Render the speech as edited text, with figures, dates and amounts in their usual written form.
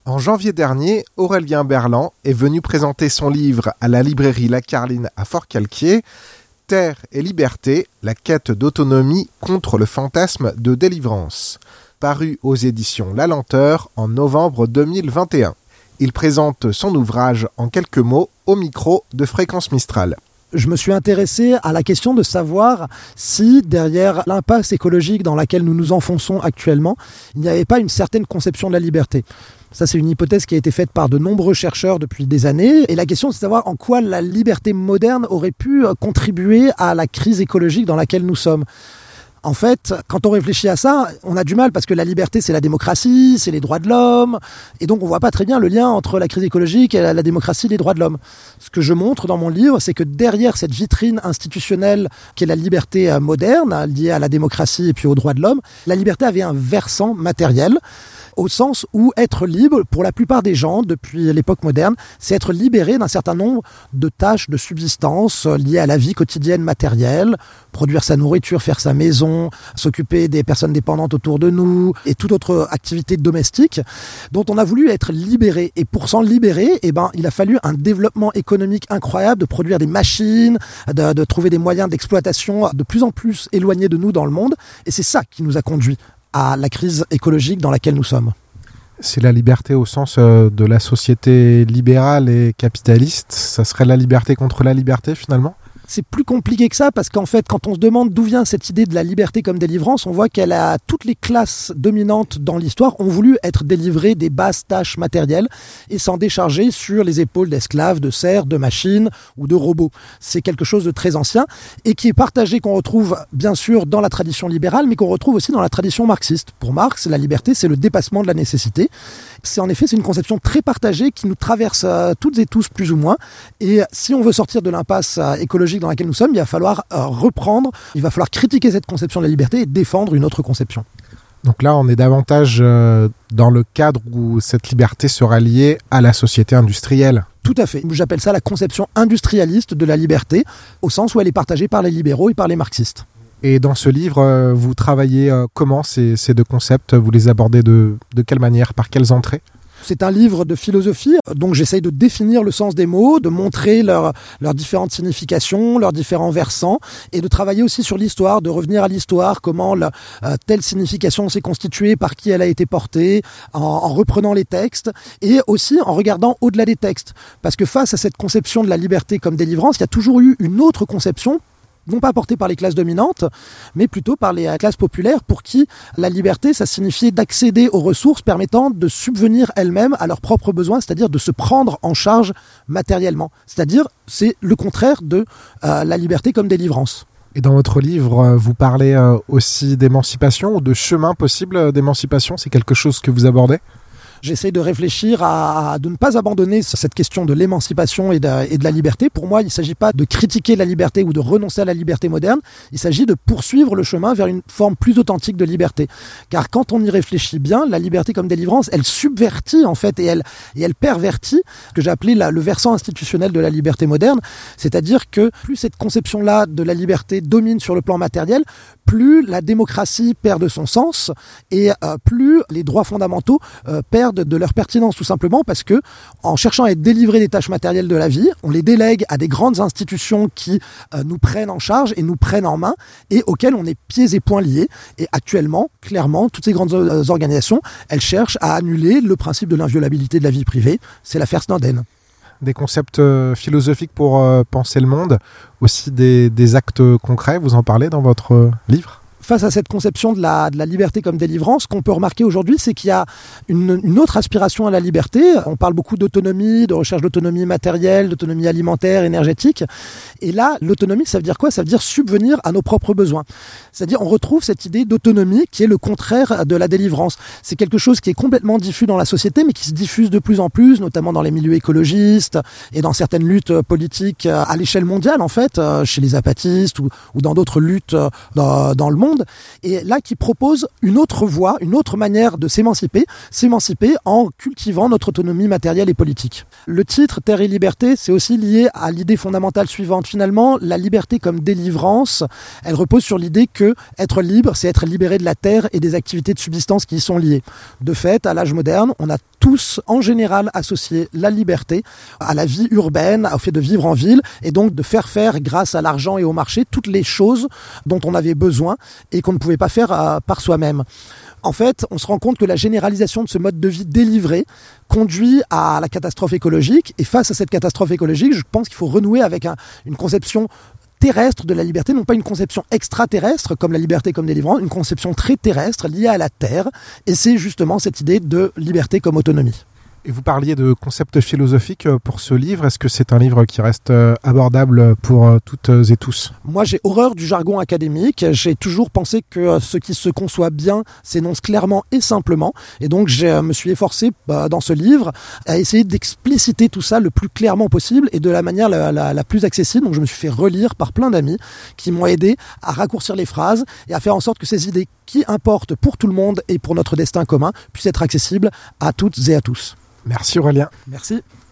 En janvier dernier, Aurélien Berland est venu présenter son livre à la librairie La Carline à Forcalquier, Terre et liberté, la quête d'autonomie contre le fantasme de délivrance, paru aux éditions La Lenteur en novembre 2021. Il présente son ouvrage en quelques mots au micro de Fréquence Mistral. Je me suis intéressé à la question de savoir si derrière l'impasse écologique dans laquelle nous nous enfonçons actuellement, il n'y avait pas une certaine conception de la liberté. Ça, c'est une hypothèse qui a été faite par de nombreux chercheurs depuis des années. Et la question, c'est de savoir en quoi la liberté moderne aurait pu contribuer à la crise écologique dans laquelle nous sommes. En fait, quand on réfléchit à ça, on a du mal parce que la liberté, c'est la démocratie, c'est les droits de l'homme. Et donc, on voit pas très bien le lien entre la crise écologique et la démocratie et les droits de l'homme. Ce que je montre dans mon livre, c'est que derrière cette vitrine institutionnelle qui est la liberté moderne, liée à la démocratie et puis aux droits de l'homme, la liberté avait un versant matériel. Au sens où être libre, pour la plupart des gens, depuis l'époque moderne, c'est être libéré d'un certain nombre de tâches de subsistance liées à la vie quotidienne matérielle, produire sa nourriture, faire sa maison, s'occuper des personnes dépendantes autour de nous et toute autre activité domestique dont on a voulu être libéré. Et pour s'en libérer, il a fallu un développement économique incroyable de produire des machines, de trouver des moyens d'exploitation de plus en plus éloignés de nous dans le monde. Et c'est ça qui nous a conduit à la crise écologique dans laquelle nous sommes. C'est la liberté au sens de la société libérale et capitaliste. Ça serait la liberté contre la liberté finalement ? C'est plus compliqué que ça parce qu'en fait, quand on se demande d'où vient cette idée de la liberté comme délivrance, on voit toutes les classes dominantes dans l'histoire ont voulu être délivrées des basses tâches matérielles et s'en décharger sur les épaules d'esclaves, de serfs, de machines ou de robots. C'est quelque chose de très ancien et qui est partagé, qu'on retrouve bien sûr dans la tradition libérale, mais qu'on retrouve aussi dans la tradition marxiste. Pour Marx, la liberté, c'est le dépassement de la nécessité. C'est une conception très partagée qui nous traverse toutes et tous plus ou moins. Et si on veut sortir de l'impasse écologique dans laquelle nous sommes, il va falloir il va falloir critiquer cette conception de la liberté et défendre une autre conception. Donc là, on est davantage dans le cadre où cette liberté sera liée à la société industrielle. Tout à fait. J'appelle ça la conception industrialiste de la liberté, au sens où elle est partagée par les libéraux et par les marxistes. Et dans ce livre, vous travaillez comment ces deux concepts ? Vous les abordez de quelle manière ? Par quelles entrées ? C'est un livre de philosophie, donc j'essaye de définir le sens des mots, de montrer leurs différentes significations, leurs différents versants, et de travailler aussi sur l'histoire, de revenir à l'histoire, comment telle signification s'est constituée, par qui elle a été portée, en reprenant les textes, et aussi en regardant au-delà des textes. Parce que face à cette conception de la liberté comme délivrance, il y a toujours eu une autre conception, non pas portée par les classes dominantes, mais plutôt par les classes populaires pour qui la liberté, ça signifiait d'accéder aux ressources permettant de subvenir elles-mêmes à leurs propres besoins, c'est-à-dire de se prendre en charge matériellement. C'est-à-dire, c'est le contraire de la liberté comme délivrance. Et dans votre livre, vous parlez aussi d'émancipation ou de chemin possible d'émancipation. C'est quelque chose que vous abordez ? J'essaie de réfléchir de ne pas abandonner cette question de l'émancipation et de la liberté. Pour moi, il ne s'agit pas de critiquer la liberté ou de renoncer à la liberté moderne. Il s'agit de poursuivre le chemin vers une forme plus authentique de liberté. Car quand on y réfléchit bien, la liberté comme délivrance, elle subvertit en fait et elle pervertit ce que j'ai appelé le versant institutionnel de la liberté moderne. C'est-à-dire que plus cette conception-là de la liberté domine sur le plan matériel, plus la démocratie perd de son sens et plus les droits fondamentaux perdent de leur pertinence, tout simplement parce que en cherchant à être délivrés des tâches matérielles de la vie, on les délègue à des grandes institutions qui nous prennent en charge et nous prennent en main et auxquelles on est pieds et poings liés. Et actuellement, clairement, toutes ces grandes organisations, elles cherchent à annuler le principe de l'inviolabilité de la vie privée. C'est l'affaire Snowden. Des concepts philosophiques pour penser le monde, aussi des actes concrets, vous en parlez dans votre livre ? Face à cette conception de la liberté comme délivrance, ce qu'on peut remarquer aujourd'hui, c'est qu'il y a une autre aspiration à la liberté. On parle beaucoup d'autonomie, de recherche d'autonomie matérielle, d'autonomie alimentaire, énergétique. Et là, l'autonomie, ça veut dire quoi ? Ça veut dire subvenir à nos propres besoins. C'est-à-dire, on retrouve cette idée d'autonomie qui est le contraire de la délivrance. C'est quelque chose qui est complètement diffus dans la société, mais qui se diffuse de plus en plus, notamment dans les milieux écologistes et dans certaines luttes politiques à l'échelle mondiale, en fait, chez les zapatistes ou dans d'autres luttes dans le monde. Et là, qui propose une autre voie, une autre manière de s'émanciper en cultivant notre autonomie matérielle et politique. Le titre « Terre et liberté », c'est aussi lié à l'idée fondamentale suivante. Finalement, la liberté comme délivrance, elle repose sur l'idée que être libre, c'est être libéré de la terre et des activités de subsistance qui y sont liées. De fait, à l'âge moderne, on a tous, en général, associé la liberté à la vie urbaine, au fait de vivre en ville, et donc de faire grâce à l'argent et au marché, toutes les choses dont on avait besoin et qu'on ne pouvait pas faire par soi-même. En fait, on se rend compte que la généralisation de ce mode de vie délivré conduit à la catastrophe écologique. Et face à cette catastrophe écologique, je pense qu'il faut renouer avec une conception terrestre de la liberté, non pas une conception extraterrestre comme la liberté comme délivrance, une conception très terrestre liée à la Terre. Et c'est justement cette idée de liberté comme autonomie. Et vous parliez de concepts philosophiques pour ce livre. Est-ce que c'est un livre qui reste abordable pour toutes et tous ? Moi, j'ai horreur du jargon académique. J'ai toujours pensé que ce qui se conçoit bien s'énonce clairement et simplement. Et donc, je me suis efforcé dans ce livre à essayer d'expliciter tout ça le plus clairement possible et de la manière la plus accessible. Donc, je me suis fait relire par plein d'amis qui m'ont aidé à raccourcir les phrases et à faire en sorte que ces idées qui importent pour tout le monde et pour notre destin commun puissent être accessibles à toutes et à tous. Merci Aurélien. Merci.